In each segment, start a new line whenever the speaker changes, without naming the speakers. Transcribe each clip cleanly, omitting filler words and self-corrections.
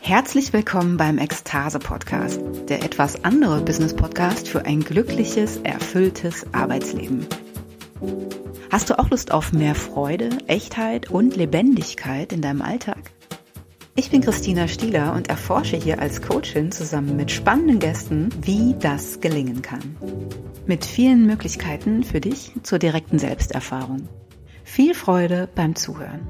Herzlich willkommen beim Ekstase-Podcast, der etwas andere Business-Podcast für ein glückliches, erfülltes Arbeitsleben. Hast du auch Lust auf mehr Freude, Echtheit und Lebendigkeit in deinem Alltag? Ich bin Christina Stieler und erforsche hier als Coachin zusammen mit spannenden Gästen, wie das gelingen kann. Mit vielen Möglichkeiten für dich zur direkten Selbsterfahrung. Viel Freude beim Zuhören.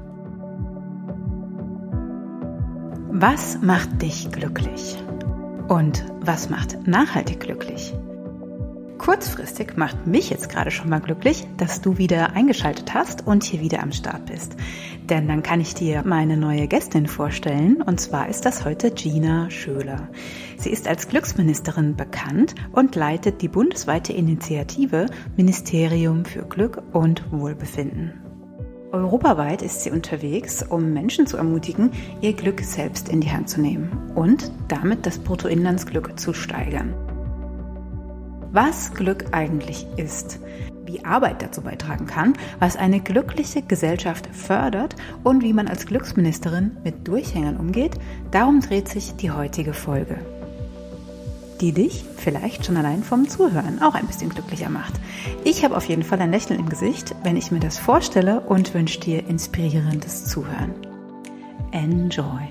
Was macht dich glücklich? Und was macht nachhaltig glücklich? Kurzfristig macht mich jetzt gerade schon mal glücklich, dass du wieder eingeschaltet hast und hier wieder am Start bist. Denn dann kann ich dir meine neue Gästin vorstellen, und zwar ist das heute Gina Schöler. Sie ist als Glücksministerin bekannt und leitet die bundesweite Initiative Ministerium für Glück und Wohlbefinden. Europaweit ist sie unterwegs, um Menschen zu ermutigen, ihr Glück selbst in die Hand zu nehmen und damit das Bruttoinlandsglück zu steigern. Was Glück eigentlich ist, wie Arbeit dazu beitragen kann, was eine glückliche Gesellschaft fördert und wie man als Glücksministerin mit Durchhängern umgeht, darum dreht sich die heutige Folge, die dich vielleicht schon allein vom Zuhören auch ein bisschen glücklicher macht. Ich habe auf jeden Fall ein Lächeln im Gesicht, wenn ich mir das vorstelle und wünsche dir inspirierendes Zuhören. Enjoy!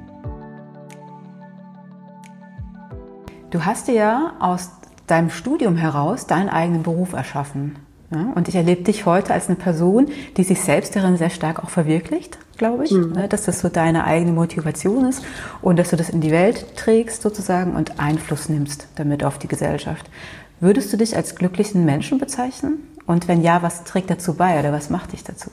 Du hast dir ja aus deinem Studium heraus deinen eigenen Beruf erschaffen. Ja, und ich erlebe dich heute als eine Person, die sich selbst darin sehr stark auch verwirklicht, glaube ich, dass das so deine eigene Motivation ist und dass du das in die Welt trägst sozusagen und Einfluss nimmst damit auf die Gesellschaft. Würdest du dich als glücklichen Menschen bezeichnen? Und wenn ja, was trägt dazu bei oder was macht dich dazu?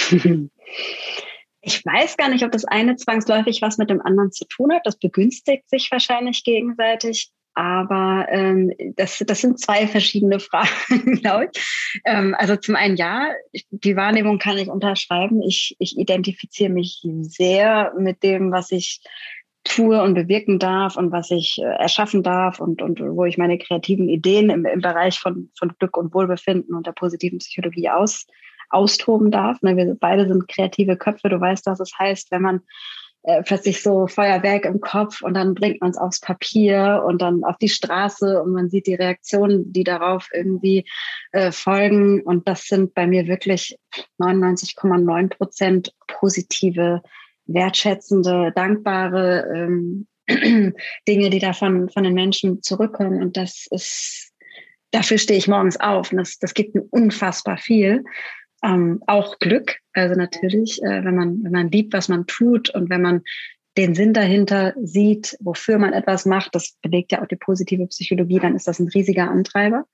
Ich weiß gar nicht, ob das eine zwangsläufig was mit dem anderen zu tun hat. Das begünstigt sich wahrscheinlich gegenseitig. Aber das sind zwei verschiedene Fragen, glaube ich. Also zum einen ja, die Wahrnehmung kann ich unterschreiben. Ich identifiziere mich sehr mit dem, was ich tue und bewirken darf und was ich erschaffen darf und wo ich meine kreativen Ideen im Bereich von Glück und Wohlbefinden und der positiven Psychologie austoben darf. Wir beide sind kreative Köpfe. Du weißt, was es heißt, wenn man plötzlich so Feuerwerk im Kopf und dann bringt man es aufs Papier und dann auf die Straße und man sieht die Reaktionen, die darauf irgendwie folgen. Und das sind bei mir wirklich 99,9% positive, wertschätzende, dankbare Dinge, die da von den Menschen zurückkommen. Und dafür stehe ich morgens auf. Und das gibt mir unfassbar viel. Auch Glück, also natürlich, wenn man liebt, was man tut und wenn man den Sinn dahinter sieht, wofür man etwas macht, das belegt ja auch die positive Psychologie, dann ist das ein riesiger Antreiber.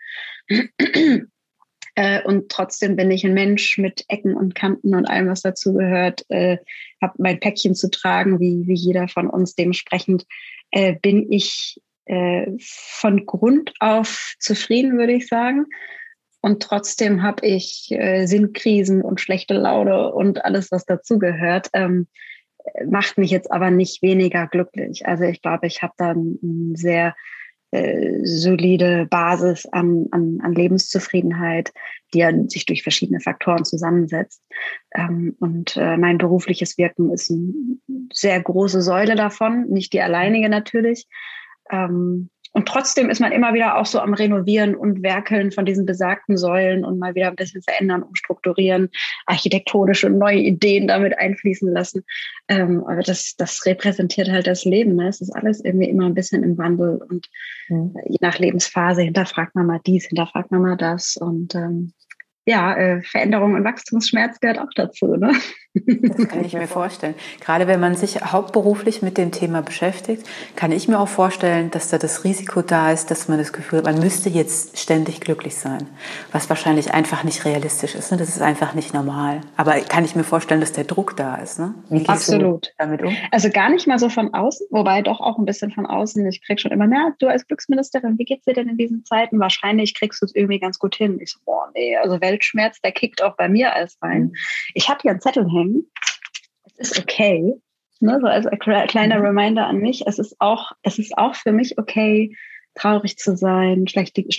Und trotzdem bin ich ein Mensch mit Ecken und Kanten und allem, was dazu gehört, habe mein Päckchen zu tragen, wie jeder von uns. Dementsprechend bin ich von Grund auf zufrieden, würde ich sagen. Und trotzdem habe ich Sinnkrisen und schlechte Laune und alles, was dazugehört, macht mich jetzt aber nicht weniger glücklich. Also ich glaube, ich habe da eine sehr solide Basis an Lebenszufriedenheit, die ja sich durch verschiedene Faktoren zusammensetzt. Und mein berufliches Wirken ist eine sehr große Säule davon, nicht die alleinige natürlich. Und trotzdem ist man immer wieder auch so am Renovieren und Werkeln von diesen besagten Säulen und mal wieder ein bisschen verändern, umstrukturieren, architektonische neue Ideen damit einfließen lassen. Aber das repräsentiert halt das Leben. Ne? Es ist alles irgendwie immer ein bisschen im Wandel und je nach Lebensphase hinterfragt man mal dies, hinterfragt man mal das. Und Veränderung und Wachstumsschmerz gehört auch dazu, ne?
Das kann ich mir vorstellen. Gerade wenn man sich hauptberuflich mit dem Thema beschäftigt, kann ich mir auch vorstellen, dass da das Risiko da ist, dass man das Gefühl hat, man müsste jetzt ständig glücklich sein, was wahrscheinlich einfach nicht realistisch ist. Ne? Das ist einfach nicht normal. Aber kann ich mir vorstellen, dass der Druck da ist. Ne? Wie gehst
Absolut.
du damit um?
Also gar nicht mal so von außen, wobei doch auch ein bisschen von außen. Ich krieg schon immer, du als Glücksministerin, wie geht's dir denn in diesen Zeiten? Wahrscheinlich kriegst du es irgendwie ganz gut hin. Ich so, nee, also Weltschmerz, der kickt auch bei mir alles rein. Ich habe hier einen Zettel hängen. Es ist okay, ne, so als kleiner Reminder an mich. Es ist auch für mich okay, traurig zu sein,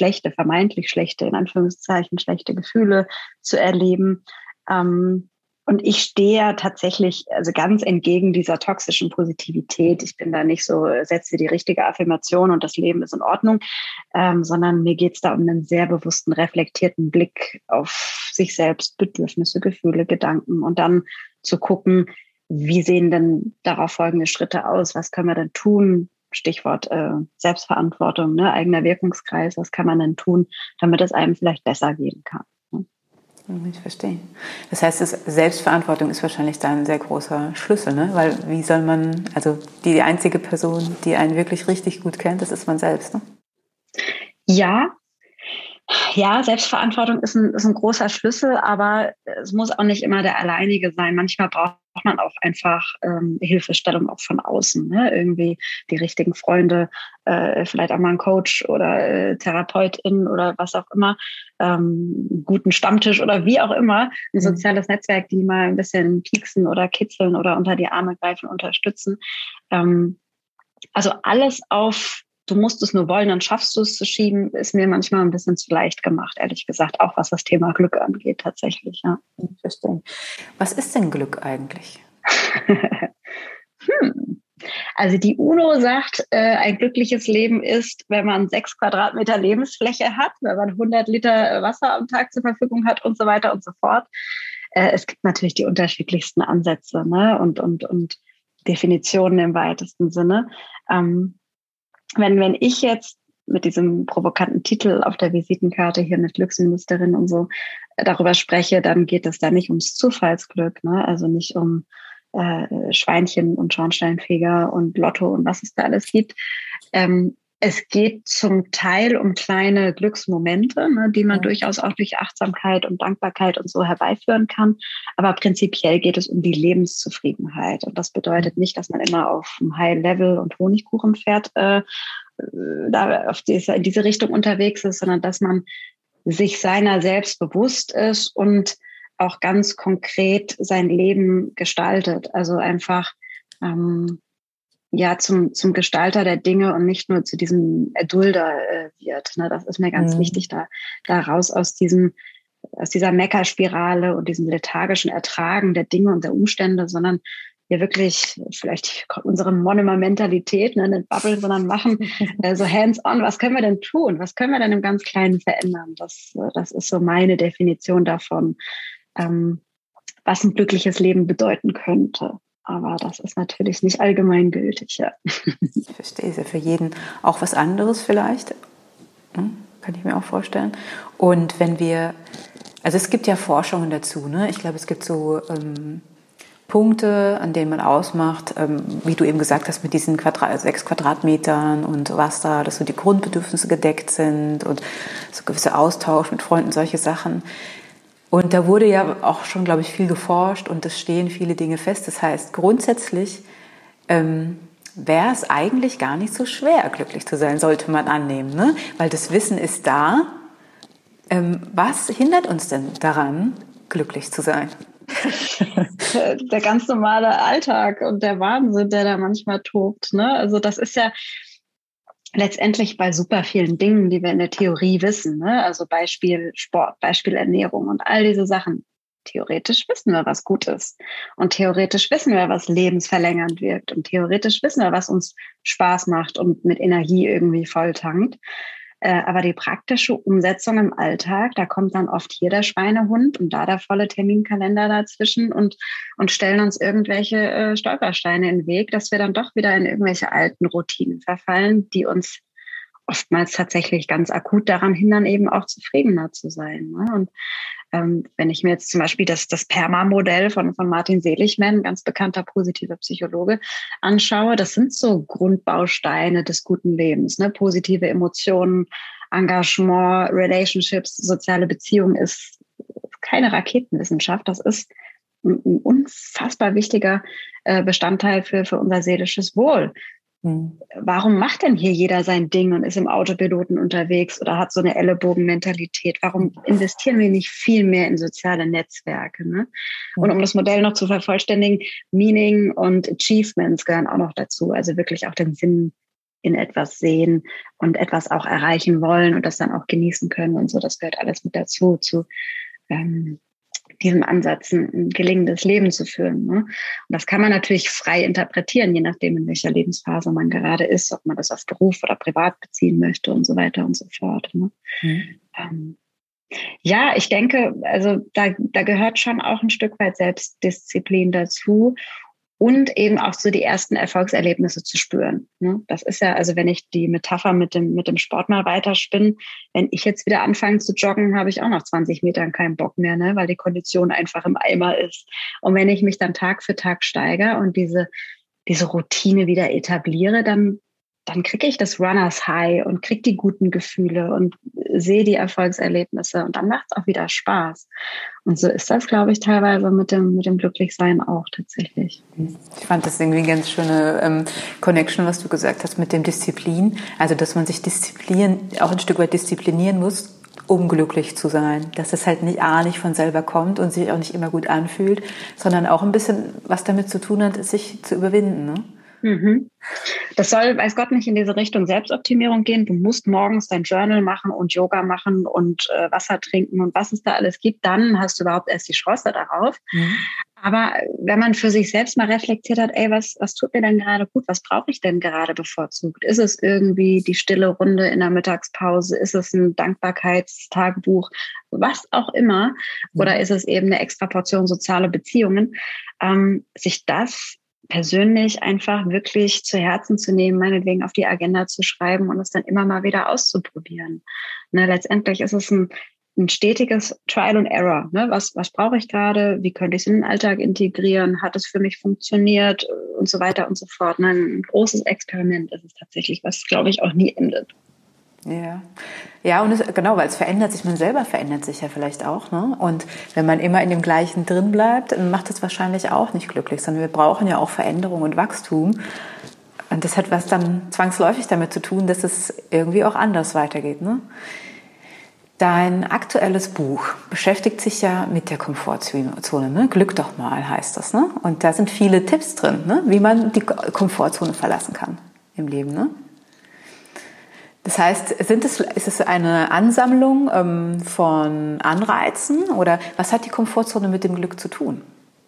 vermeintlich schlechte, in Anführungszeichen, schlechte Gefühle zu erleben. Und Und ich stehe ja tatsächlich also ganz entgegen dieser toxischen Positivität. Ich bin da nicht so, setze die richtige Affirmation und das Leben ist in Ordnung, sondern mir geht es da um einen sehr bewussten, reflektierten Blick auf sich selbst, Bedürfnisse, Gefühle, Gedanken und dann zu gucken, wie sehen denn darauf folgende Schritte aus? Was können wir denn tun? Stichwort Selbstverantwortung, ne? Eigener Wirkungskreis. Was kann man denn tun, damit es einem vielleicht besser gehen kann?
Ich verstehe. Das heißt, Selbstverantwortung ist wahrscheinlich da ein sehr großer Schlüssel, ne? Weil wie soll man, also die einzige Person, die einen wirklich richtig gut kennt, das ist man selbst, ne?
Ja, Selbstverantwortung ist ein großer Schlüssel, aber es muss auch nicht immer der alleinige sein. Manchmal braucht man auch einfach Hilfestellung auch von außen, ne? Irgendwie die richtigen Freunde, vielleicht auch mal einen Coach oder Therapeutin oder was auch immer, guten Stammtisch oder wie auch immer, ein soziales Netzwerk, die mal ein bisschen pieksen oder kitzeln oder unter die Arme greifen, unterstützen. Also alles auf du musst es nur wollen, dann schaffst du es zu schieben, ist mir manchmal ein bisschen zu leicht gemacht, ehrlich gesagt, auch was das Thema Glück angeht, tatsächlich, ja.
Ich verstehe. Was ist denn Glück eigentlich?
Also die UNO sagt, ein glückliches Leben ist, wenn man 6 Quadratmeter Lebensfläche hat, wenn man 100 Liter Wasser am Tag zur Verfügung hat und so weiter und so fort. Es gibt natürlich die unterschiedlichsten Ansätze, ne? und Definitionen im weitesten Sinne. Wenn ich jetzt mit diesem provokanten Titel auf der Visitenkarte hier mit Glücksministerin und so darüber spreche, dann geht es da nicht ums Zufallsglück, ne? Also nicht um Schweinchen und Schornsteinfeger und Lotto und was es da alles gibt. Es geht zum Teil um kleine Glücksmomente, ne, die man durchaus auch durch Achtsamkeit und Dankbarkeit und so herbeiführen kann. Aber prinzipiell geht es um die Lebenszufriedenheit. Und das bedeutet nicht, dass man immer auf einem High-Level und Honigkuchenpferd in diese Richtung unterwegs ist, sondern dass man sich seiner selbst bewusst ist und auch ganz konkret sein Leben gestaltet. Also einfach zum Gestalter der Dinge und nicht nur zu diesem Erdulder wird. Ne? Das ist mir ganz wichtig, da raus aus dieser Meckerspirale und diesem lethargischen Ertragen der Dinge und der Umstände, sondern wir wirklich vielleicht unsere Monomer-Mentalität, ne, nicht Bubble, sondern machen so hands-on. Was können wir denn tun? Was können wir denn im ganz Kleinen verändern? Das ist so meine Definition davon, was ein glückliches Leben bedeuten könnte. Aber das ist natürlich nicht allgemeingültig. Ja.
Ich verstehe, ist ja für jeden auch was anderes vielleicht. Kann ich mir auch vorstellen. Und also es gibt ja Forschungen dazu, ne? Ich glaube, es gibt so Punkte, an denen man ausmacht, wie du eben gesagt hast, mit diesen 6 Quadratmetern und was da, dass so die Grundbedürfnisse gedeckt sind und so gewisse Austausch mit Freunden, solche Sachen. Und da wurde ja auch schon, glaube ich, viel geforscht und es stehen viele Dinge fest. Das heißt, grundsätzlich wäre es eigentlich gar nicht so schwer, glücklich zu sein, sollte man annehmen, ne? Weil das Wissen ist da. Was hindert uns denn daran, glücklich zu sein?
Der ganz normale Alltag und der Wahnsinn, der da manchmal tobt, ne? Also das ist ja letztendlich bei super vielen Dingen, die wir in der Theorie wissen, ne? Also Beispiel Sport, Beispiel Ernährung und all diese Sachen. Theoretisch wissen wir, was gut ist. Und theoretisch wissen wir, was lebensverlängernd wirkt. Und theoretisch wissen wir, was uns Spaß macht und mit Energie irgendwie volltankt. Aber die praktische Umsetzung im Alltag, da kommt dann oft hier der Schweinehund und da der volle Terminkalender dazwischen und stellen uns irgendwelche Stolpersteine in den Weg, dass wir dann doch wieder in irgendwelche alten Routinen verfallen, die uns oftmals tatsächlich ganz akut daran hindern, eben auch zufriedener zu sein. Ne? Und wenn ich mir jetzt zum Beispiel das PERMA-Modell von Martin Seligman, ganz bekannter positiver Psychologe, anschaue, das sind so Grundbausteine des guten Lebens. Ne? Positive Emotionen, Engagement, Relationships, soziale Beziehung ist keine Raketenwissenschaft. Das ist ein unfassbar wichtiger Bestandteil für unser seelisches Wohl. Warum macht denn hier jeder sein Ding und ist im Autopiloten unterwegs oder hat so eine Ellenbogenmentalität? Warum investieren wir nicht viel mehr in soziale Netzwerke? Ne? Und um das Modell noch zu vervollständigen, Meaning und Achievements gehören auch noch dazu. Also wirklich auch den Sinn in etwas sehen und etwas auch erreichen wollen und das dann auch genießen können und so. Das gehört alles mit dazu, zu diesem Ansatz ein gelingendes Leben zu führen. Ne? Und das kann man natürlich frei interpretieren, je nachdem, in welcher Lebensphase man gerade ist, ob man das auf Beruf oder privat beziehen möchte und so weiter und so fort. Ne? Ja, ich denke, also da gehört schon auch ein Stück weit Selbstdisziplin dazu und eben auch so die ersten Erfolgserlebnisse zu spüren. Ne? Das ist ja, also wenn ich die Metapher mit dem Sport mal weiterspinne, wenn ich jetzt wieder anfange zu joggen, habe ich auch nach 20 Metern keinen Bock mehr, ne? Weil die Kondition einfach im Eimer ist. Und wenn ich mich dann Tag für Tag steigere und diese Routine wieder etabliere, dann kriege ich das Runners High und kriege die guten Gefühle und sehe die Erfolgserlebnisse und dann macht es auch wieder Spaß. Und so ist das, glaube ich, teilweise mit dem Glücklichsein auch tatsächlich.
Ich fand das irgendwie eine ganz schöne Connection, was du gesagt hast mit dem Disziplin. Also, dass man sich auch ein Stück weit disziplinieren muss, um glücklich zu sein. Dass es halt nicht von selber kommt und sich auch nicht immer gut anfühlt, sondern auch ein bisschen was damit zu tun hat, sich zu überwinden, ne?
Das soll, weiß Gott, nicht in diese Richtung Selbstoptimierung gehen. Du musst morgens dein Journal machen und Yoga machen und Wasser trinken und was es da alles gibt. Dann hast du überhaupt erst die Chance darauf. Aber wenn man für sich selbst mal reflektiert hat, ey, was tut mir denn gerade gut? Was brauche ich denn gerade bevorzugt? Ist es irgendwie die stille Runde in der Mittagspause? Ist es ein Dankbarkeitstagebuch? Was auch immer. Oder ist es eben eine extra Portion soziale Beziehungen? Sich das persönlich einfach wirklich zu Herzen zu nehmen, meinetwegen auf die Agenda zu schreiben und es dann immer mal wieder auszuprobieren. Ne, letztendlich ist es ein stetiges Trial and Error. Ne? Was brauche ich gerade? Wie könnte ich es in den Alltag integrieren? Hat es für mich funktioniert? Und so weiter und so fort. Ne? Ein großes Experiment ist es tatsächlich, was, glaube ich, auch nie endet.
Ja, und genau, weil es verändert sich, man selber verändert sich ja vielleicht auch, ne? Und wenn man immer in dem Gleichen drin bleibt, dann macht es wahrscheinlich auch nicht glücklich, sondern wir brauchen ja auch Veränderung und Wachstum. Und das hat was dann zwangsläufig damit zu tun, dass es irgendwie auch anders weitergeht, ne? Dein aktuelles Buch beschäftigt sich ja mit der Komfortzone, ne? Glück doch mal heißt das, ne? Und da sind viele Tipps drin, ne? Wie man die Komfortzone verlassen kann im Leben, ne? Das heißt, ist es eine Ansammlung von Anreizen oder was hat die Komfortzone mit dem Glück zu tun?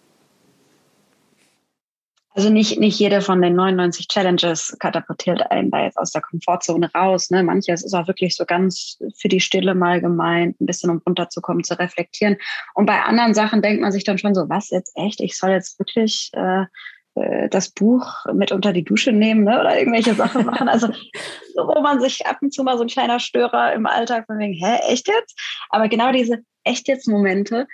Also nicht jede von den 99 Challenges katapultiert einen da jetzt aus der Komfortzone raus. Ne? Manches ist auch wirklich so ganz für die Stille mal gemeint, ein bisschen um runterzukommen, zu reflektieren. Und bei anderen Sachen denkt man sich dann schon so, was jetzt echt? Ich soll jetzt wirklich das Buch mit unter die Dusche nehmen, ne? Oder irgendwelche Sachen machen. Also wo man sich ab und zu mal so ein kleiner Störer im Alltag von wegen, echt jetzt? Aber genau diese echt jetzt Momente,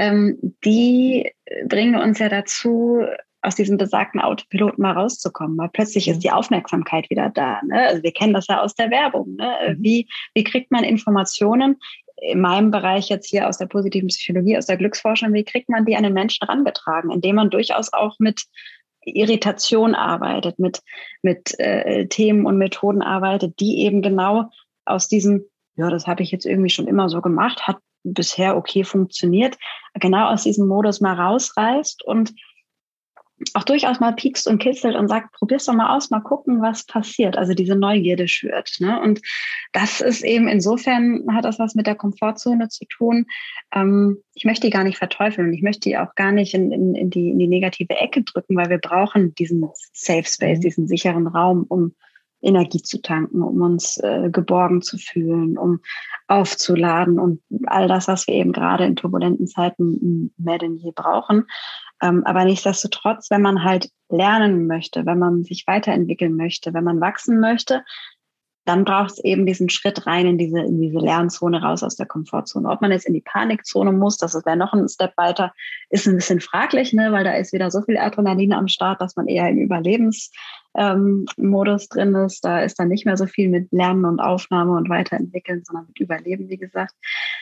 die bringen uns ja dazu, aus diesem besagten Autopiloten mal rauszukommen, weil plötzlich ist die Aufmerksamkeit wieder da. Ne? Also wir kennen das ja aus der Werbung. Ne? Wie kriegt man Informationen? In meinem Bereich jetzt hier aus der positiven Psychologie, aus der Glücksforschung, wie kriegt man die an den Menschen herangetragen? Indem man durchaus auch mit Irritation arbeitet, mit Themen und Methoden arbeitet, die eben genau aus diesem, ja, das habe ich jetzt irgendwie schon immer so gemacht, hat bisher okay funktioniert, genau aus diesem Modus mal rausreißt und auch durchaus mal piekst und kitzelt und sagt, probier's doch mal aus, mal gucken, was passiert. Also diese Neugierde schürt. Ne? Und das ist eben, insofern hat das was mit der Komfortzone zu tun. Ich möchte die gar nicht verteufeln. Ich möchte die auch gar nicht in die negative Ecke drücken, weil wir brauchen diesen Safe Space, diesen sicheren Raum, um Energie zu tanken, um uns geborgen zu fühlen, um aufzuladen und all das, was wir eben gerade in turbulenten Zeiten mehr denn je brauchen. Aber nichtsdestotrotz, wenn man halt lernen möchte, wenn man sich weiterentwickeln möchte, wenn man wachsen möchte, dann braucht es eben diesen Schritt rein in diese Lernzone, raus aus der Komfortzone. Ob man jetzt in die Panikzone muss, das wäre noch ein Step weiter, ist ein bisschen fraglich, ne, weil da ist wieder so viel Adrenalin am Start, dass man eher im Überlebensmodus drin ist. Da ist dann nicht mehr so viel mit Lernen und Aufnahme und Weiterentwickeln, sondern mit Überleben, wie gesagt.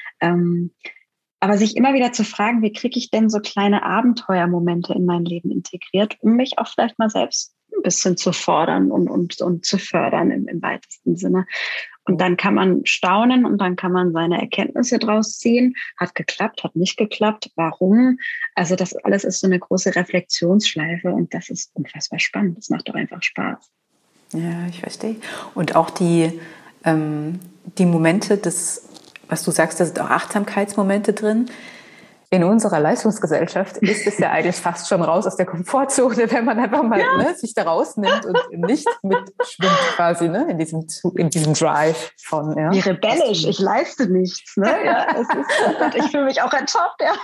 Aber sich immer wieder zu fragen, wie kriege ich denn so kleine Abenteuermomente in mein Leben integriert, um mich auch vielleicht mal selbst ein bisschen zu fordern und zu fördern im weitesten Sinne. Und dann kann man staunen und dann kann man seine Erkenntnisse draus ziehen. Hat geklappt, hat nicht geklappt, warum? Also das alles ist so eine große Reflexionsschleife und das ist unfassbar spannend. Das macht doch einfach Spaß.
Ja, ich verstehe. Und auch die Momente des, was du sagst, da sind auch Achtsamkeitsmomente drin. in unserer Leistungsgesellschaft ist es ja eigentlich fast schon raus aus der Komfortzone, wenn man einfach mal sich da rausnimmt und nicht mitschwimmt quasi, ne, in diesem Drive von, ja.
Wie rebellisch, ich leiste nichts, ne? Ja, ich fühle mich auch ertappt, ja.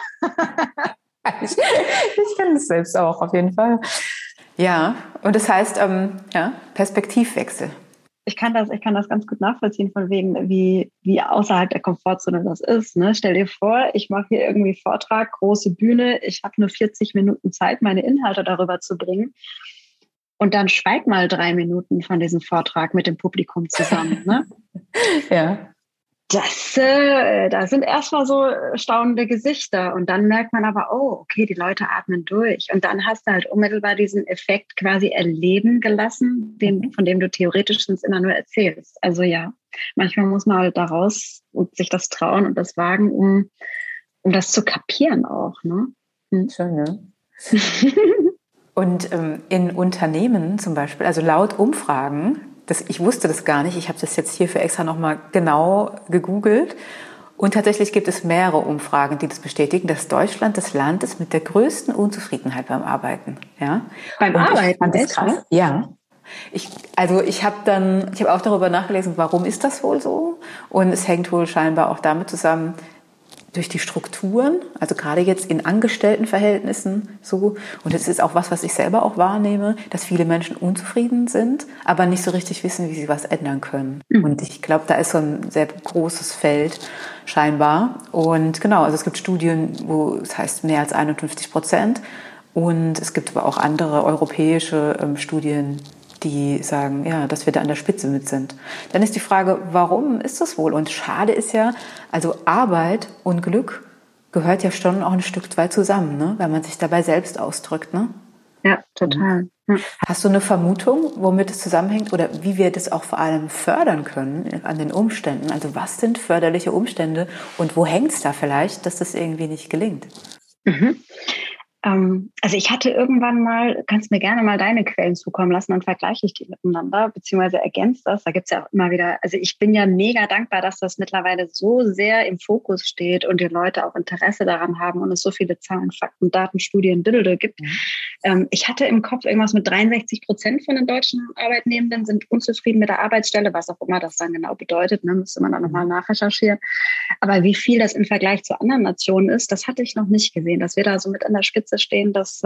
Ich kenne das selbst auch, auf jeden Fall. Ja, und das heißt, Perspektivwechsel.
Ich kann das ganz gut nachvollziehen, von wegen, wie außerhalb der Komfortzone das ist. Ne? Stell dir vor, ich mache hier irgendwie Vortrag, große Bühne, ich habe nur 40 Minuten Zeit, meine Inhalte darüber zu bringen. Und dann schweig mal 3 Minuten von diesem Vortrag mit dem Publikum zusammen. Ne?
Ja.
Da sind erstmal so staunende Gesichter und dann merkt man aber, oh, okay, die Leute atmen durch und dann hast du halt unmittelbar diesen Effekt quasi erleben gelassen, von dem du theoretisch immer nur erzählst. Also ja, manchmal muss man halt da raus und sich das trauen und das wagen, um das zu kapieren auch. Ne?
Schön, ne? Und in Unternehmen zum Beispiel, also laut Umfragen, ich wusste das gar nicht, ich habe das jetzt hierfür extra nochmal genau gegoogelt und tatsächlich gibt es mehrere Umfragen, die das bestätigen, dass Deutschland das Land ist mit der größten Unzufriedenheit beim Arbeiten. Ja?
Beim Arbeiten? Ich fand das
krass. Ne? Ja. Ich habe auch darüber nachgelesen, warum ist das wohl so? Und es hängt wohl scheinbar auch damit zusammen, durch die Strukturen, also gerade jetzt in Angestelltenverhältnissen so. Und es ist auch was ich selber auch wahrnehme, dass viele Menschen unzufrieden sind, aber nicht so richtig wissen, wie sie was ändern können. Mhm. Und ich glaube, da ist so ein sehr großes Feld scheinbar. Und genau, also es gibt Studien, wo es heißt mehr als 51%. Und es gibt aber auch andere europäische Studien, die sagen, ja, dass wir da an der Spitze mit sind. Dann ist die Frage, warum ist das wohl? Und schade ist ja, also Arbeit und Glück gehört ja schon auch ein Stück weit zusammen, ne? Weil man sich dabei selbst ausdrückt, ne?
Ja, total. Ja.
Hast du eine Vermutung, womit es zusammenhängt oder wie wir das auch vor allem fördern können an den Umständen? Also was sind förderliche Umstände und wo hängt es da vielleicht, dass das irgendwie nicht gelingt?
Mhm. Also ich hatte irgendwann mal, kannst mir gerne mal deine Quellen zukommen lassen, dann vergleiche ich die miteinander, beziehungsweise ergänzt das. Da gibt's ja auch immer wieder, also ich bin ja mega dankbar, dass das mittlerweile so sehr im Fokus steht und die Leute auch Interesse daran haben und es so viele Zahlen, Fakten, Daten, Studien, gibt. Ich hatte im Kopf irgendwas mit 63% von den deutschen Arbeitnehmenden sind unzufrieden mit der Arbeitsstelle, was auch immer das dann genau bedeutet, ne, müsste man dann nochmal nachrecherchieren. Aber wie viel das im Vergleich zu anderen Nationen ist, das hatte ich noch nicht gesehen, dass wir da so mit an der Spitze stehen, das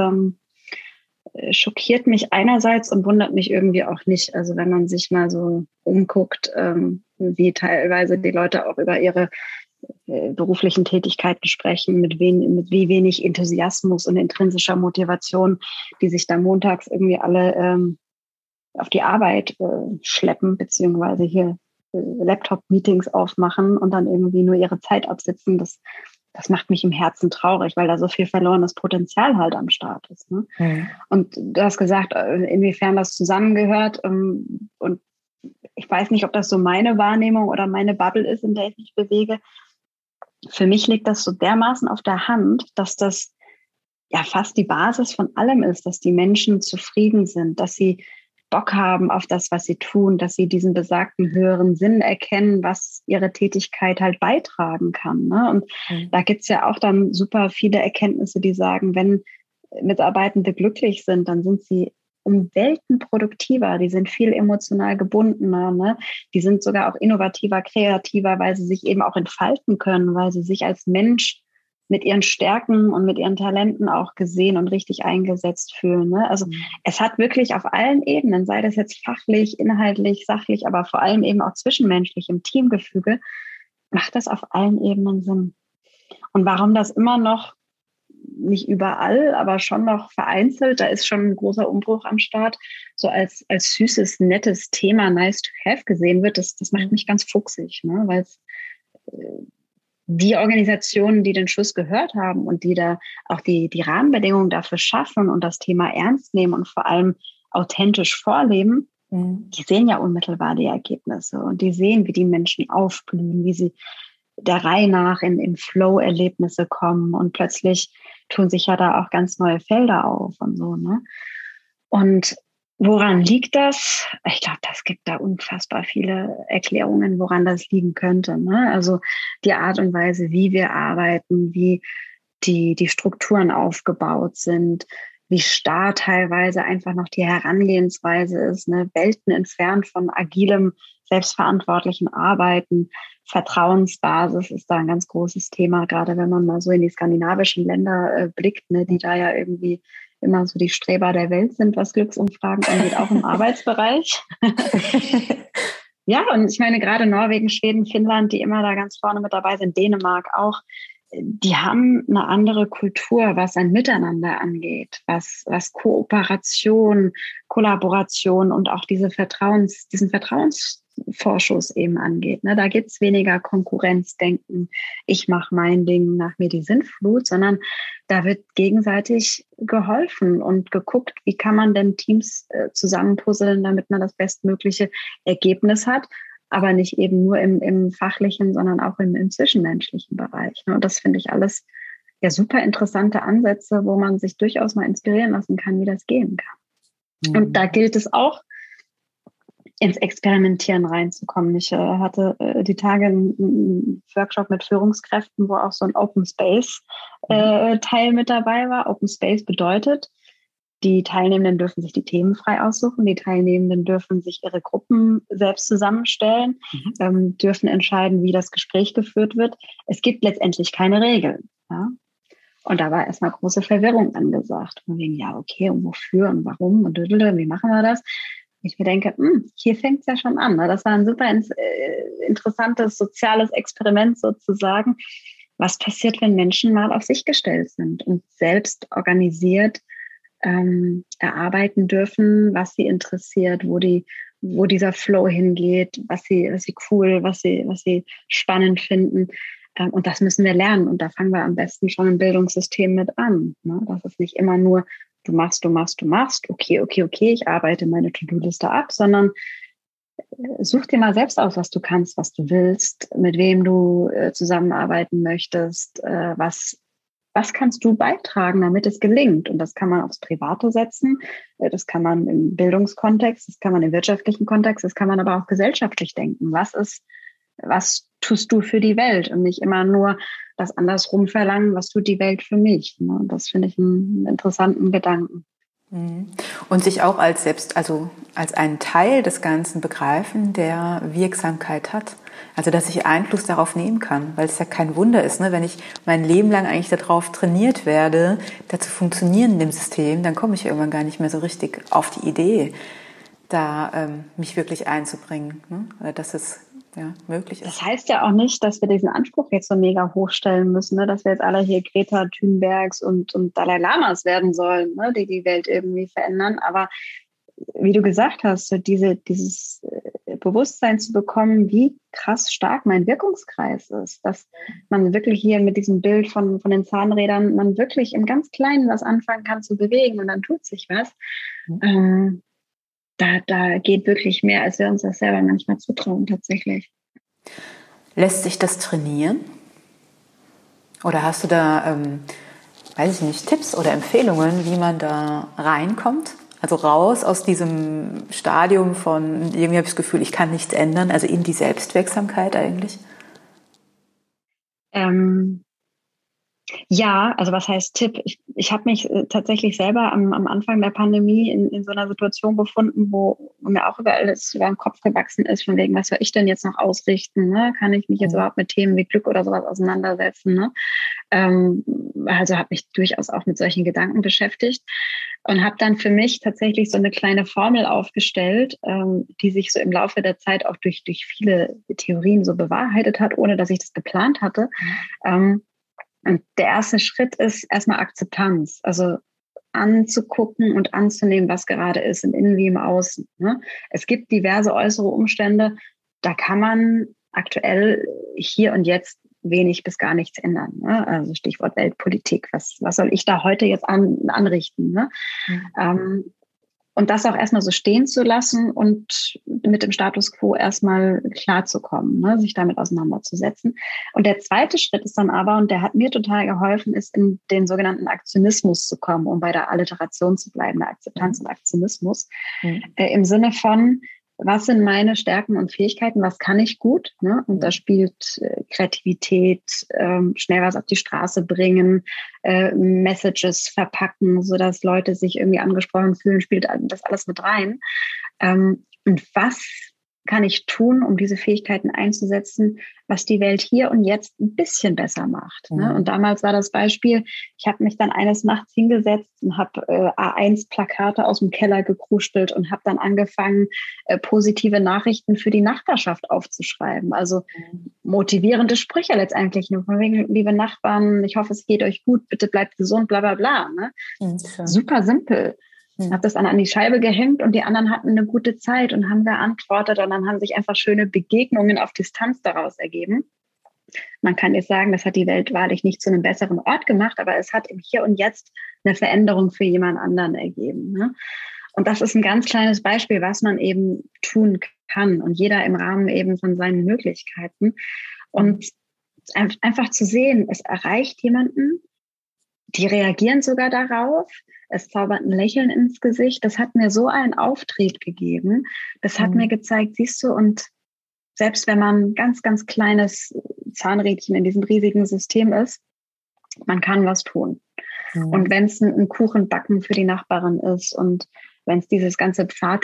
schockiert mich einerseits und wundert mich irgendwie auch nicht. Also wenn man sich mal so umguckt, wie teilweise die Leute auch über ihre beruflichen Tätigkeiten sprechen, mit wie wenig Enthusiasmus und intrinsischer Motivation, die sich da montags irgendwie alle auf die Arbeit schleppen, beziehungsweise hier Laptop-Meetings aufmachen und dann irgendwie nur ihre Zeit absitzen, das macht mich im Herzen traurig, weil da so viel verlorenes Potenzial halt am Start ist. Ne? Mhm. Und du hast gesagt, inwiefern das zusammengehört. Und ich weiß nicht, ob das so meine Wahrnehmung oder meine Bubble ist, in der ich mich bewege. Für mich liegt das so dermaßen auf der Hand, dass das ja fast die Basis von allem ist, dass die Menschen zufrieden sind, dass sie Bock haben auf das, was sie tun, dass sie diesen besagten höheren Sinn erkennen, was ihre Tätigkeit halt beitragen kann. Ne? Und da gibt's ja auch dann super viele Erkenntnisse, die sagen, wenn Mitarbeitende glücklich sind, dann sind sie um Welten produktiver, die sind viel emotional gebundener, ne? Die sind sogar auch innovativer, kreativer, weil sie sich eben auch entfalten können, weil sie sich als Mensch mit ihren Stärken und mit ihren Talenten auch gesehen und richtig eingesetzt fühlen. Ne? Also es hat wirklich auf allen Ebenen, sei das jetzt fachlich, inhaltlich, sachlich, aber vor allem eben auch zwischenmenschlich im Teamgefüge, macht das auf allen Ebenen Sinn. Und warum das immer noch nicht überall, aber schon noch vereinzelt, da ist schon ein großer Umbruch am Start, so als süßes, nettes Thema nice to have gesehen wird, das macht mich ganz fuchsig, ne? Weil es die Organisationen, die den Schuss gehört haben und die da auch die Rahmenbedingungen dafür schaffen und das Thema ernst nehmen und vor allem authentisch vorleben, die sehen ja unmittelbar die Ergebnisse und die sehen, wie die Menschen aufblühen, wie sie der Reihe nach in Flow-Erlebnisse kommen und plötzlich tun sich ja da auch ganz neue Felder auf und so, ne? Und woran liegt das? Ich glaube, das gibt da unfassbar viele Erklärungen, woran das liegen könnte. Ne? Also die Art und Weise, wie wir arbeiten, wie die Strukturen aufgebaut sind, wie starr teilweise einfach noch die Herangehensweise ist, ne? Welten entfernt von agilem, selbstverantwortlichen Arbeiten. Vertrauensbasis ist da ein ganz großes Thema, gerade wenn man mal so in die skandinavischen Länder blickt, ne? Die da ja irgendwie immer so die Streber der Welt sind, was Glücksumfragen angeht, auch im Arbeitsbereich. Ja, und ich meine gerade Norwegen, Schweden, Finnland, die immer da ganz vorne mit dabei sind, Dänemark auch, die haben eine andere Kultur, was ein Miteinander angeht, was Kooperation, Kollaboration und auch diesen Vertrauensvorschuss eben angeht. Ne? Da gibt's weniger Konkurrenzdenken, ich mache mein Ding, nach mir die Sintflut, sondern da wird gegenseitig geholfen und geguckt, wie kann man denn Teams zusammenpuzzeln, damit man das bestmögliche Ergebnis hat. Aber nicht eben nur im fachlichen, sondern auch im zwischenmenschlichen Bereich. Und das finde ich alles ja super interessante Ansätze, wo man sich durchaus mal inspirieren lassen kann, wie das gehen kann. Und da gilt es auch, ins Experimentieren reinzukommen. Ich hatte die Tage einen Workshop mit Führungskräften, wo auch so ein Open Space Teil mit dabei war. Open Space bedeutet, die Teilnehmenden dürfen sich die Themen frei aussuchen. Die Teilnehmenden dürfen sich ihre Gruppen selbst zusammenstellen, dürfen entscheiden, wie das Gespräch geführt wird. Es gibt letztendlich keine Regeln. Ja? Und da war erstmal große Verwirrung angesagt. Von wegen, ja, okay, und wofür und warum und wie machen wir das? Ich mir denke, hier fängt es ja schon an. Ne? Das war ein super interessantes soziales Experiment sozusagen. Was passiert, wenn Menschen mal auf sich gestellt sind und selbst organisiert erarbeiten dürfen, was sie interessiert, wo dieser Flow hingeht, was sie cool, was sie spannend finden. Und das müssen wir lernen. Und da fangen wir am besten schon im Bildungssystem mit an. Ne? Das ist nicht immer nur, du machst. Okay, ich arbeite meine To-Do-Liste ab, sondern such dir mal selbst aus, was du kannst, was du willst, mit wem du zusammenarbeiten möchtest, was kannst du beitragen, damit es gelingt? Und das kann man aufs Private setzen, das kann man im Bildungskontext, das kann man im wirtschaftlichen Kontext, das kann man aber auch gesellschaftlich denken. Was tust du für die Welt? Und nicht immer nur das andersrum verlangen, was tut die Welt für mich? Und das finde ich einen interessanten Gedanken.
Und sich auch als einen Teil des Ganzen begreifen, der Wirksamkeit hat. Also, dass ich Einfluss darauf nehmen kann, weil es ja kein Wunder ist, ne? Wenn ich mein Leben lang eigentlich darauf trainiert werde, da zu funktionieren in dem System, dann komme ich irgendwann gar nicht mehr so richtig auf die Idee, da mich wirklich einzubringen, ne? Oder dass es möglich ist.
Das heißt ja auch nicht, dass wir diesen Anspruch jetzt so mega hochstellen müssen, ne? Dass wir jetzt alle hier Greta Thunbergs und Dalai Lamas werden sollen, ne? Die Welt irgendwie verändern. Aber wie du gesagt hast, so dieses Bewusstsein zu bekommen, wie krass stark mein Wirkungskreis ist, dass man wirklich hier mit diesem Bild von den Zahnrädern, man wirklich im ganz Kleinen was anfangen kann zu bewegen und dann tut sich was. Da geht wirklich mehr, als wir uns das selber manchmal zutrauen, tatsächlich.
Lässt sich das trainieren? Oder hast du da, weiß ich nicht, Tipps oder Empfehlungen, wie man da reinkommt? Also raus aus diesem Stadium von, irgendwie habe ich das Gefühl, ich kann nichts ändern, also in die Selbstwirksamkeit eigentlich?
Ja, also was heißt Tipp? Ich habe mich tatsächlich selber am Anfang der Pandemie in so einer Situation befunden, wo mir auch über alles über den Kopf gewachsen ist, von wegen, was soll ich denn jetzt noch ausrichten? Ne? Kann ich mich jetzt überhaupt mit Themen wie Glück oder sowas auseinandersetzen? Ne? Also habe mich durchaus auch mit solchen Gedanken beschäftigt und habe dann für mich tatsächlich so eine kleine Formel aufgestellt, die sich so im Laufe der Zeit auch durch viele Theorien so bewahrheitet hat, ohne dass ich das geplant hatte. Und der erste Schritt ist erstmal Akzeptanz, also anzugucken und anzunehmen, was gerade ist, im Innen wie im Außen. Ne? Es gibt diverse äußere Umstände, da kann man aktuell hier und jetzt wenig bis gar nichts ändern. Ne? Also Stichwort Weltpolitik, was soll ich da heute jetzt anrichten? Ne? Und das auch erstmal so stehen zu lassen und mit dem Status quo erstmal klarzukommen, ne? Sich damit auseinanderzusetzen. Und der zweite Schritt ist dann aber, und der hat mir total geholfen, ist in den sogenannten Aktionismus zu kommen, um bei der Alliteration zu bleiben, der Akzeptanz und Aktionismus, im Sinne von, was sind meine Stärken und Fähigkeiten, was kann ich gut, ne? Und da spielt Kreativität, schnell was auf die Straße bringen, Messages verpacken, sodass Leute sich irgendwie angesprochen fühlen, spielt das alles mit rein. Und was kann ich tun, um diese Fähigkeiten einzusetzen, was die Welt hier und jetzt ein bisschen besser macht. Ne? Und damals war das Beispiel, ich habe mich dann eines Nachts hingesetzt und habe A1-Plakate aus dem Keller gekruschelt und habe dann angefangen, positive Nachrichten für die Nachbarschaft aufzuschreiben. Also motivierende Sprüche letztendlich. Nur von wegen, liebe Nachbarn, ich hoffe, es geht euch gut, bitte bleibt gesund, bla bla bla. Ne? Super simpel. Habe das an die Scheibe gehängt und die anderen hatten eine gute Zeit und haben geantwortet und dann haben sich einfach schöne Begegnungen auf Distanz daraus ergeben. Man kann jetzt sagen, das hat die Welt wahrlich nicht zu einem besseren Ort gemacht, aber es hat im Hier und Jetzt eine Veränderung für jemand anderen ergeben. Ne? Und das ist ein ganz kleines Beispiel, was man eben tun kann und jeder im Rahmen eben von seinen Möglichkeiten. Und einfach zu sehen, es erreicht jemanden, die reagieren sogar darauf. Es zaubert ein Lächeln ins Gesicht. Das hat mir so einen Auftrieb gegeben. Das hat mir gezeigt, siehst du, und selbst wenn man ein ganz, ganz kleines Zahnrädchen in diesem riesigen System ist, man kann was tun. Und wenn es ein Kuchenbacken für die Nachbarin ist und wenn es dieses ganze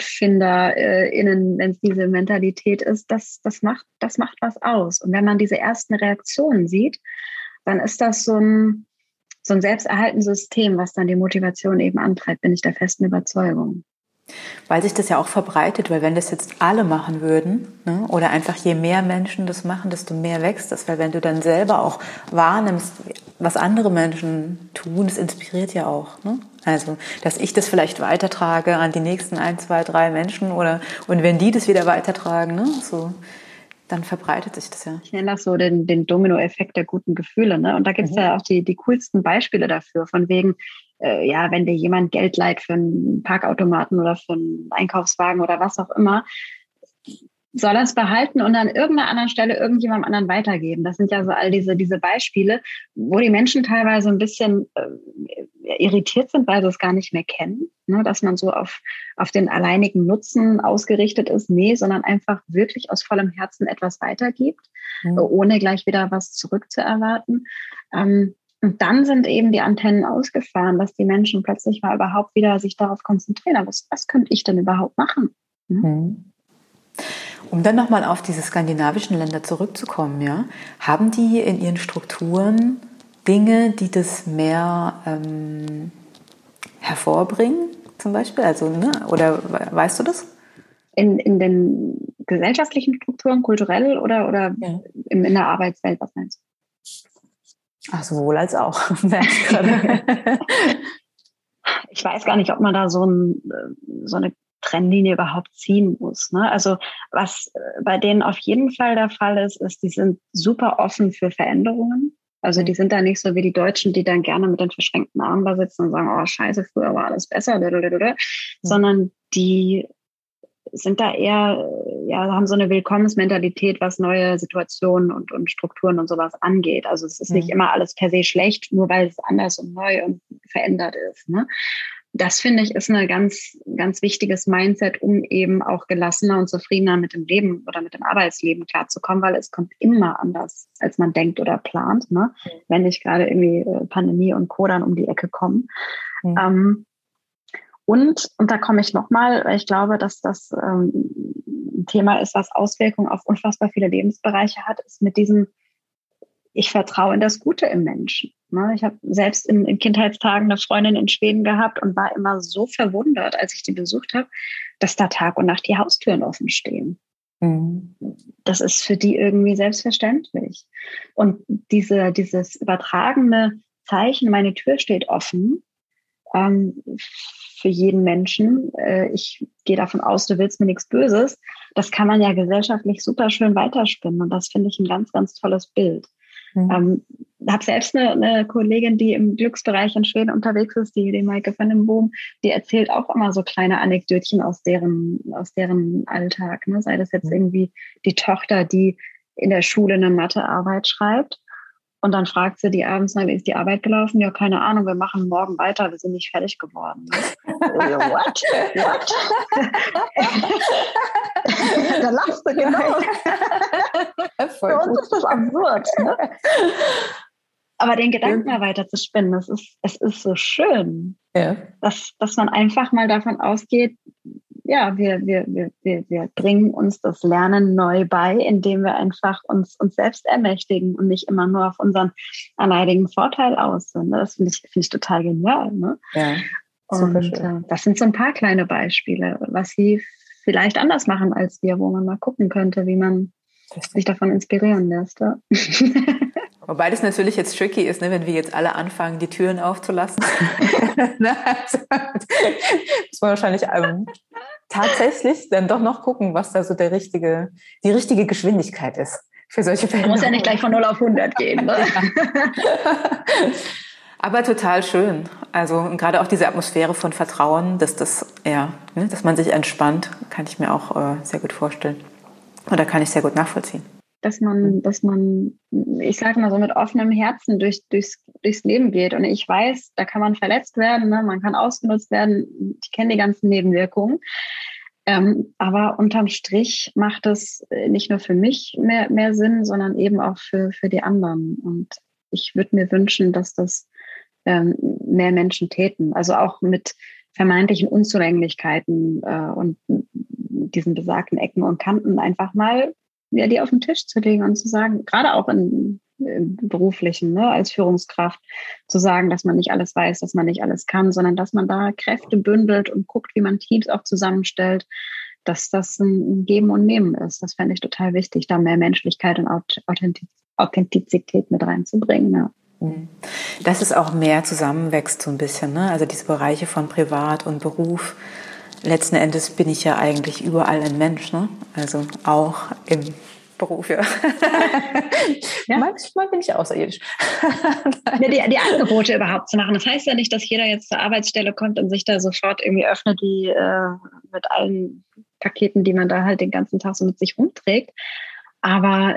PfadfinderInnen, wenn es diese Mentalität ist, das macht was aus. Und wenn man diese ersten Reaktionen sieht, dann ist das so ein selbsterhaltendes System, was dann die Motivation eben antreibt, bin ich der festen Überzeugung.
Weil sich das ja auch verbreitet, weil wenn das jetzt alle machen würden, ne, oder einfach je mehr Menschen das machen, desto mehr wächst das, weil wenn du dann selber auch wahrnimmst, was andere Menschen tun, das inspiriert ja auch. Ne? Also, dass ich das vielleicht weitertrage an die nächsten 1, 2, 3 Menschen und wenn die das wieder weitertragen, ne, so, dann verbreitet sich das ja.
Ich nenne das so den Dominoeffekt der guten Gefühle. Ne? Und da gibt es ja auch die coolsten Beispiele dafür, von wegen, wenn dir jemand Geld leiht für einen Parkautomaten oder für einen Einkaufswagen oder was auch immer, soll er es behalten und an irgendeiner anderen Stelle irgendjemandem anderen weitergeben. Das sind ja so all diese Beispiele, wo die Menschen teilweise ein bisschen irritiert sind, weil sie es gar nicht mehr kennen, ne? Dass man so auf den alleinigen Nutzen ausgerichtet ist. Nee, sondern einfach wirklich aus vollem Herzen etwas weitergibt, ohne gleich wieder was zurückzuerwarten. Und dann sind eben die Antennen ausgefahren, dass die Menschen plötzlich mal überhaupt wieder sich darauf konzentrieren. Was könnte ich denn überhaupt machen?
Um dann nochmal auf diese skandinavischen Länder zurückzukommen, ja, haben die in ihren Strukturen Dinge, die das mehr hervorbringen, zum Beispiel? Also, ne? Oder weißt du das?
In den gesellschaftlichen Strukturen, kulturell oder
ja.
in der Arbeitswelt, was meinst du?
Ach, sowohl als auch.
Ich weiß gar nicht, ob man da so eine Trennlinie überhaupt ziehen muss. Ne? Also was bei denen auf jeden Fall der Fall ist, die sind super offen für Veränderungen. Also die sind da nicht so wie die Deutschen, die dann gerne mit den verschränkten Armen da sitzen und sagen, oh scheiße, früher war alles besser, sondern die sind da eher, haben so eine Willkommensmentalität, was neue Situationen und Strukturen und sowas angeht. Also es ist nicht immer alles per se schlecht, nur weil es anders und neu und verändert ist. Ne? Das, finde ich, ist ein ganz, ganz wichtiges Mindset, um eben auch gelassener und zufriedener mit dem Leben oder mit dem Arbeitsleben klarzukommen, weil es kommt immer anders, als man denkt oder plant, ne? Wenn nicht gerade irgendwie Pandemie und Co. dann um die Ecke kommen. Und da komme ich nochmal, weil ich glaube, dass das ein Thema ist, was Auswirkungen auf unfassbar viele Lebensbereiche hat, ist mit diesem, ich vertraue in das Gute im Menschen. Ne? Ich habe selbst in Kindheitstagen eine Freundin in Schweden gehabt und war immer so verwundert, als ich die besucht habe, dass da Tag und Nacht die Haustüren offen stehen. Das ist für die irgendwie selbstverständlich. Und dieses übertragene Zeichen, meine Tür steht offen, für jeden Menschen. Ich gehe davon aus, du willst mir nichts Böses. Das kann man ja gesellschaftlich super schön weiterspinnen. Und das finde ich ein ganz, ganz tolles Bild. Habe selbst eine Kollegin, die im Glücksbereich in Schweden unterwegs ist, die Maike van den Boom, die erzählt auch immer so kleine Anekdötchen aus deren Alltag. Ne? Sei das jetzt irgendwie die Tochter, die in der Schule eine Mathearbeit schreibt. Und dann fragt sie die abends, wie ist die Arbeit gelaufen? Ja, keine Ahnung, wir machen morgen weiter, wir sind nicht fertig geworden. What? da lachst du, genau. Für uns ist das absurd. Ne? Aber den Gedanken mal weiter zu spinnen, es ist so schön, dass man einfach mal davon ausgeht, ja, wir bringen uns das Lernen neu bei, indem wir einfach uns selbst ermächtigen und nicht immer nur auf unseren alleinigen Vorteil aus sind. Das finde ich total genial. Ne?
Ja,
super schön. Das sind so ein paar kleine Beispiele, was sie vielleicht anders machen als wir, wo man mal gucken könnte, wie man sich davon inspirieren lässt. Ja.
Wobei das natürlich jetzt tricky ist, ne, wenn wir jetzt alle anfangen, die Türen aufzulassen. Muss man wahrscheinlich tatsächlich dann doch noch gucken, was da so die richtige Geschwindigkeit ist für solche Fälle.
Man muss ja nicht gleich von 0 auf 100 gehen. Ne?
Aber total schön. Also gerade auch diese Atmosphäre von Vertrauen, dass man sich entspannt, kann ich mir auch sehr gut vorstellen. Oder kann ich sehr gut nachvollziehen.
Dass man, ich sage mal so, mit offenem Herzen durchs Leben geht. Und ich weiß, da kann man verletzt werden, ne? Man kann ausgenutzt werden. Ich kenne die ganzen Nebenwirkungen. Aber unterm Strich macht es nicht nur für mich mehr Sinn, sondern eben auch für die anderen. Und ich würde mir wünschen, dass das mehr Menschen täten. Also auch mit vermeintlichen Unzulänglichkeiten und diesen besagten Ecken und Kanten einfach mal die auf den Tisch zu legen und zu sagen, gerade auch im Beruflichen, ne, als Führungskraft, zu sagen, dass man nicht alles weiß, dass man nicht alles kann, sondern dass man da Kräfte bündelt und guckt, wie man Teams auch zusammenstellt, dass das ein Geben und Nehmen ist. Das fände ich total wichtig, da mehr Menschlichkeit und Authentizität mit reinzubringen. Ja.
Dass es auch mehr zusammenwächst so ein bisschen, ne? Also diese Bereiche von Privat und Beruf. Letzten Endes bin ich ja eigentlich überall ein Mensch, ne? Also auch im Beruf, ja. Manchmal bin ich außerirdisch.
Die Angebote überhaupt zu machen. Das heißt ja nicht, dass jeder jetzt zur Arbeitsstelle kommt und sich da sofort irgendwie öffnet, wie mit allen Paketen, die man da halt den ganzen Tag so mit sich rumträgt. Aber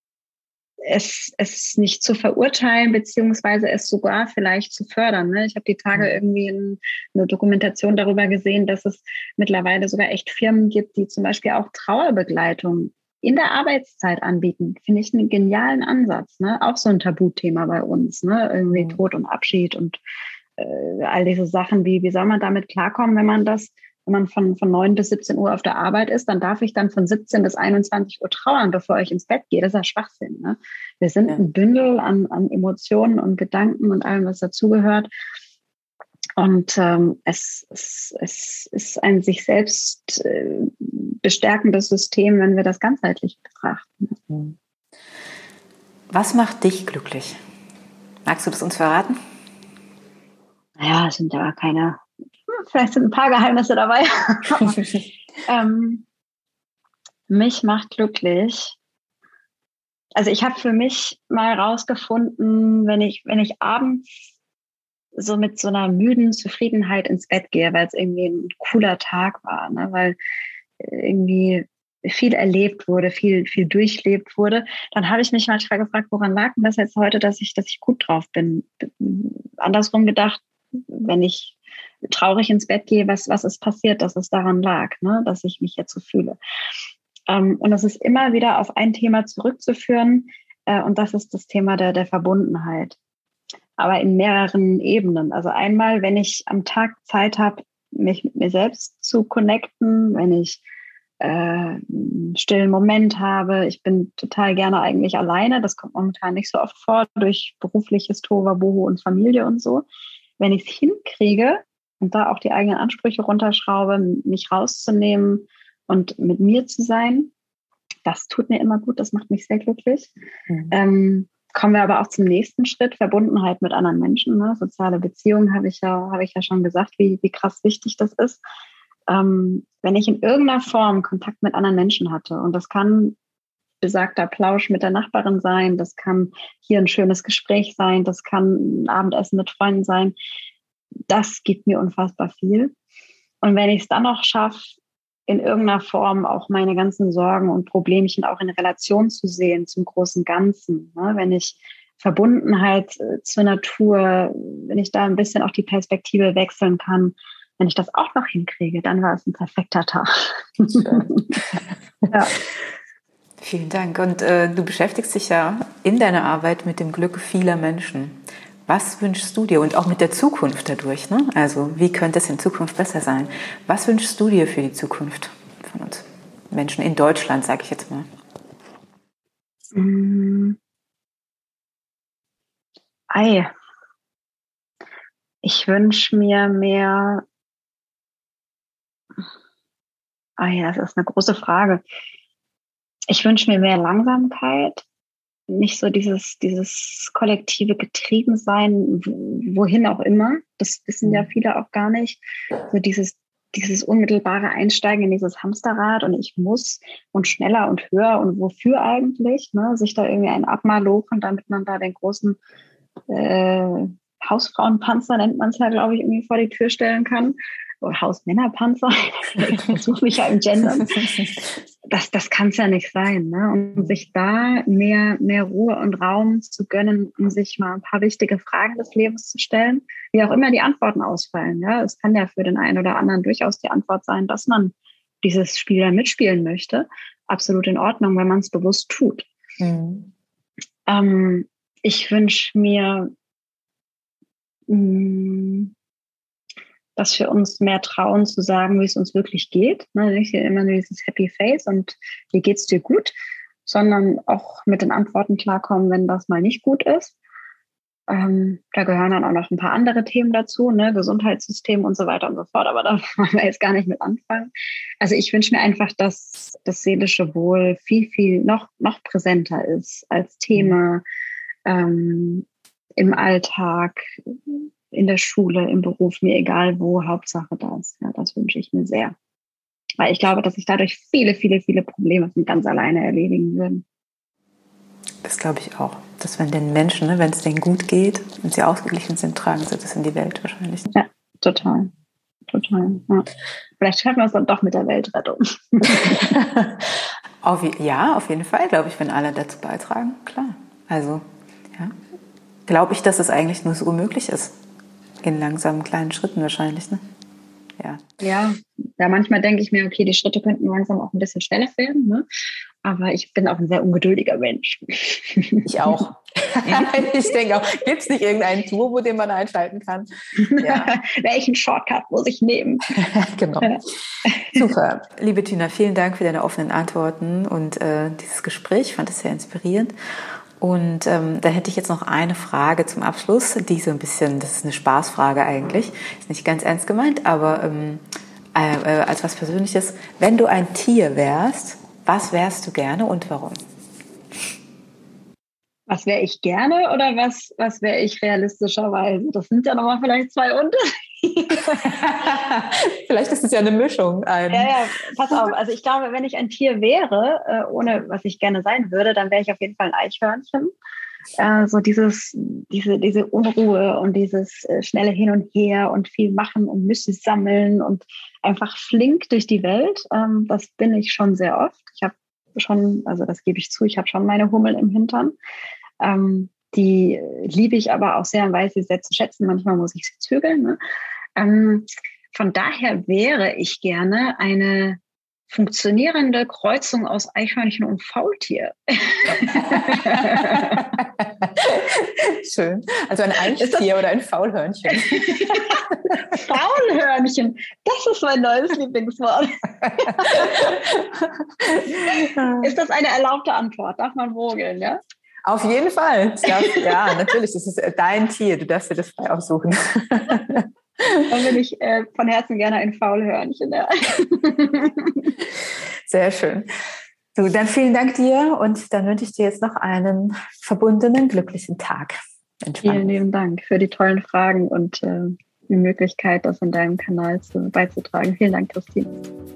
es nicht zu verurteilen, beziehungsweise es sogar vielleicht zu fördern. Ne? Ich habe die Tage irgendwie eine Dokumentation darüber gesehen, dass es mittlerweile sogar echt Firmen gibt, die zum Beispiel auch Trauerbegleitung in der Arbeitszeit anbieten. Finde ich einen genialen Ansatz. Ne? Auch so ein Tabuthema bei uns. Ne? Irgendwie Tod und Abschied und all diese Sachen. Wie soll man damit klarkommen, wenn man von 9 bis 17 Uhr auf der Arbeit ist, dann darf ich dann von 17 bis 21 Uhr trauern, bevor ich ins Bett gehe. Das ist ja Schwachsinn. Ne? Wir sind ein Bündel an Emotionen und Gedanken und allem, was dazugehört. Und es ist ein sich selbst bestärkendes System, wenn wir das ganzheitlich betrachten.
Was macht dich glücklich? Magst du das uns verraten?
Naja, es sind ja keine... Vielleicht sind ein paar Geheimnisse dabei. Mich macht glücklich. Also ich habe für mich mal rausgefunden, wenn ich abends so mit so einer müden Zufriedenheit ins Bett gehe, weil es irgendwie ein cooler Tag war, ne? Weil irgendwie viel erlebt wurde, viel durchlebt wurde, dann habe ich mich manchmal gefragt, woran lag denn das jetzt heute, dass ich gut drauf bin? Andersrum gedacht, wenn ich traurig ins Bett gehe, was ist passiert, dass es daran lag, ne, dass ich mich jetzt so fühle. Und das ist immer wieder auf ein Thema zurückzuführen, und das ist das Thema der Verbundenheit. Aber in mehreren Ebenen. Also einmal, wenn ich am Tag Zeit habe, mich mit mir selbst zu connecten, wenn ich einen stillen Moment habe. Ich bin total gerne eigentlich alleine. Das kommt momentan nicht so oft vor, durch berufliches Tohuwabohu und Familie und so. Wenn ich es hinkriege und da auch die eigenen Ansprüche runterschraube, mich rauszunehmen und mit mir zu sein, das tut mir immer gut, das macht mich sehr glücklich. Kommen wir aber auch zum nächsten Schritt, Verbundenheit mit anderen Menschen. Ne? Soziale Beziehungen habe ich ja schon gesagt, wie krass wichtig das ist. Wenn ich in irgendeiner Form Kontakt mit anderen Menschen hatte, und das kann besagter Plausch mit der Nachbarin sein, das kann hier ein schönes Gespräch sein, das kann ein Abendessen mit Freunden sein, das gibt mir unfassbar viel. Und wenn ich es dann noch schaffe, in irgendeiner Form auch meine ganzen Sorgen und Problemchen auch in Relation zu sehen zum großen Ganzen, ne? Wenn ich Verbundenheit zur Natur, wenn ich da ein bisschen auch die Perspektive wechseln kann, wenn ich das auch noch hinkriege, dann war es ein perfekter Tag. Ja.
Vielen Dank. Und du beschäftigst dich ja in deiner Arbeit mit dem Glück vieler Menschen. Was wünschst du dir und auch mit der Zukunft dadurch? Ne? Also wie könnte es in Zukunft besser sein? Was wünschst du dir für die Zukunft von uns Menschen in Deutschland, sage ich jetzt mal?
Ich wünsche mir mehr. Das ist eine große Frage. Ich wünsche mir mehr Langsamkeit, nicht so dieses kollektive Getriebensein, wohin auch immer. Das wissen ja viele auch gar nicht. So dieses unmittelbare Einsteigen in dieses Hamsterrad und ich muss und schneller und höher und wofür eigentlich, ne? Sich da irgendwie einen abmalochen, damit man da den großen Hausfrauenpanzer, nennt man es ja, glaube ich, irgendwie vor die Tür stellen kann. Oder Hausmännerpanzer. Ich versuche mich ja im Gendern. Das kann es ja nicht sein, ne? Und sich da mehr Ruhe und Raum zu gönnen, um sich mal ein paar wichtige Fragen des Lebens zu stellen, wie auch immer die Antworten ausfallen. Ja, es kann ja für den einen oder anderen durchaus die Antwort sein, dass man dieses Spiel dann mitspielen möchte. Absolut in Ordnung, wenn man es bewusst tut. Mhm. Ich wünsche mir, dass wir uns mehr trauen zu sagen, wie es uns wirklich geht. Nicht immer nur dieses Happy Face und wie geht's dir gut, sondern auch mit den Antworten klarkommen, wenn das mal nicht gut ist. Da gehören dann auch noch ein paar andere Themen dazu, ne? Gesundheitssystem und so weiter und so fort, aber da wollen wir jetzt gar nicht mit anfangen. Also ich wünsche mir einfach, dass das seelische Wohl viel, viel noch präsenter ist als Thema im Alltag, in der Schule, im Beruf, mir egal wo, Hauptsache das. Ja, das wünsche ich mir sehr. Weil ich glaube, dass sich dadurch viele, viele, viele Probleme von ganz alleine erledigen würden.
Das glaube ich auch. Dass wenn den Menschen, ne, wenn es denen gut geht und sie ausgeglichen sind, tragen sie das in die Welt wahrscheinlich.
Ja, total. Ja. Vielleicht schaffen wir es dann doch mit der Weltrettung.
Auf jeden Fall, glaube ich, wenn alle dazu beitragen, klar. Also, ja. Glaube ich, dass es eigentlich nur so möglich ist. In langsamen, kleinen Schritten wahrscheinlich, ne?
Ja, manchmal denke ich mir, okay, die Schritte könnten langsam auch ein bisschen schneller werden, ne? Aber ich bin auch ein sehr ungeduldiger Mensch.
Ich auch. Ich denke auch, gibt es nicht irgendeinen Turbo, den man einschalten kann?
Ja. Welchen Shortcut muss ich nehmen?
Genau. Super. Liebe Tina, vielen Dank für deine offenen Antworten und dieses Gespräch. Ich fand es sehr inspirierend. Und da hätte ich jetzt noch eine Frage zum Abschluss, die so ein bisschen, das ist eine Spaßfrage eigentlich, ist nicht ganz ernst gemeint, aber als was Persönliches. Wenn du ein Tier wärst, was wärst du gerne und warum?
Was wäre ich gerne oder was wäre ich realistischerweise? Das sind ja nochmal vielleicht zwei Unterschiede.
Vielleicht ist es ja eine Mischung.
Ja, pass auf. Also ich glaube, wenn ich ein Tier wäre, ohne was ich gerne sein würde, dann wäre ich auf jeden Fall ein Eichhörnchen. So diese Unruhe und dieses schnelle Hin und Her und viel machen und Nüsse sammeln und einfach flink durch die Welt. Das bin ich schon sehr oft. Ich habe schon, also das gebe ich zu, ich habe schon meine Hummel im Hintern. Die liebe ich aber auch sehr und weiß sie sehr zu schätzen. Manchmal muss ich sie zügeln. Ne? Von daher wäre ich gerne eine funktionierende Kreuzung aus Eichhörnchen und Faultier.
Schön. Also ein Eichtier oder ein Faulhörnchen.
Faulhörnchen, das ist mein neues Lieblingswort. Ist das eine erlaubte Antwort? Darf man mogeln, ja?
Auf jeden Fall. Ja, natürlich. Das ist dein Tier. Du darfst dir das frei aussuchen.
Dann bin ich von Herzen gerne ein Faulhörnchen. Ja.
Sehr schön. So, dann vielen Dank dir und dann wünsche ich dir jetzt noch einen verbundenen, glücklichen Tag.
Vielen lieben Dank für die tollen Fragen und die Möglichkeit, das in deinem Kanal beizutragen. Vielen Dank, Christine.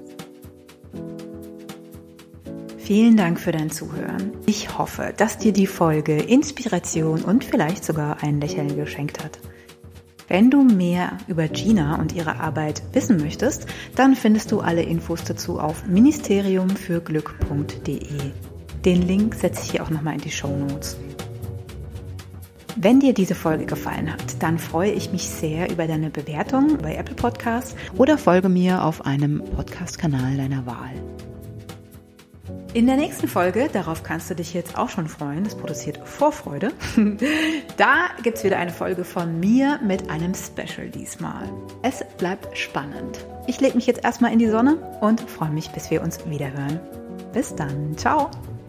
Vielen Dank für dein Zuhören. Ich hoffe, dass dir die Folge Inspiration und vielleicht sogar ein Lächeln geschenkt hat. Wenn du mehr über Gina und ihre Arbeit wissen möchtest, dann findest du alle Infos dazu auf ministeriumfürglück.de. Den Link setze ich hier auch nochmal in die Shownotes. Wenn dir diese Folge gefallen hat, dann freue ich mich sehr über deine Bewertung bei Apple Podcasts oder folge mir auf einem Podcast-Kanal deiner Wahl. In der nächsten Folge, darauf kannst du dich jetzt auch schon freuen, das produziert Vorfreude, da gibt es wieder eine Folge von mir mit einem Special diesmal. Es bleibt spannend. Ich lege mich jetzt erstmal in die Sonne und freue mich, bis wir uns wiederhören. Bis dann. Ciao.